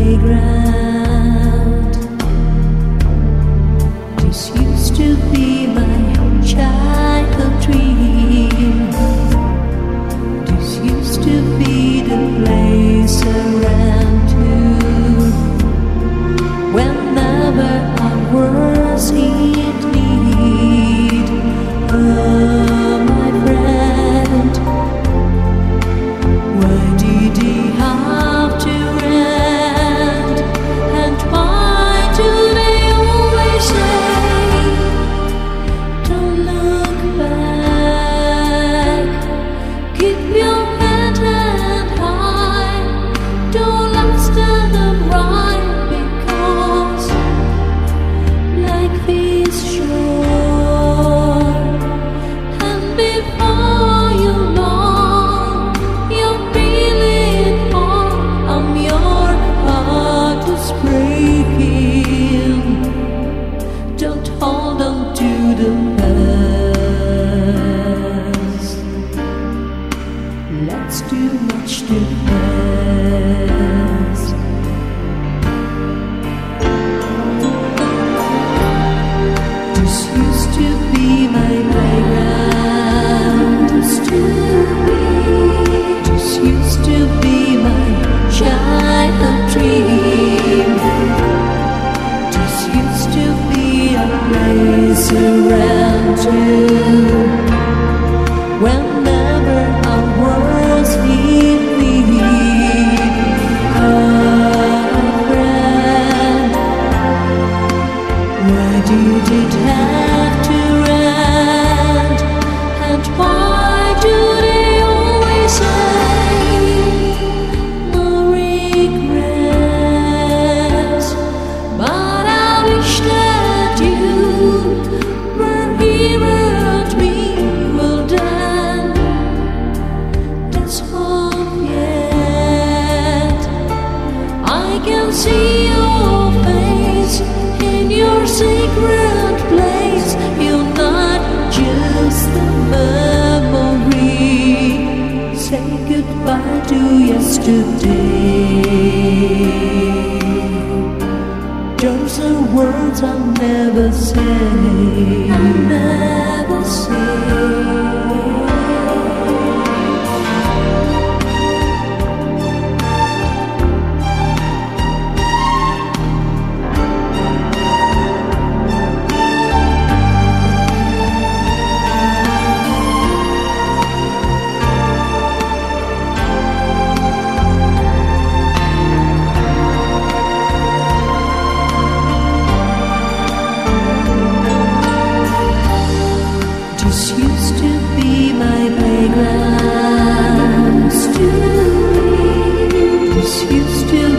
playground. This used to be my childhood dream. This used to be the place around you. Whenever I was in need, oh my friend, why did he have to end? And why do they always say, don't look back, keep your head held high, don't let stand upright, because life is short, and before you know, you're feeling hard, your heart is breaking. Don't hold on to the past. Let's do much too fast. This used to be my playground. This used to be my childhood dream. This used to be a place around you. Whenever I was in need, a friend, why did it have to end? And why do they always say, no regrets? But I wish that you were here with me. Well then, let's hope yet I can see your face in your secret place. You're not just a memory. Say goodbye to yesterday. Those are words I'll never say. I'll never say. This used to be my playground. This used to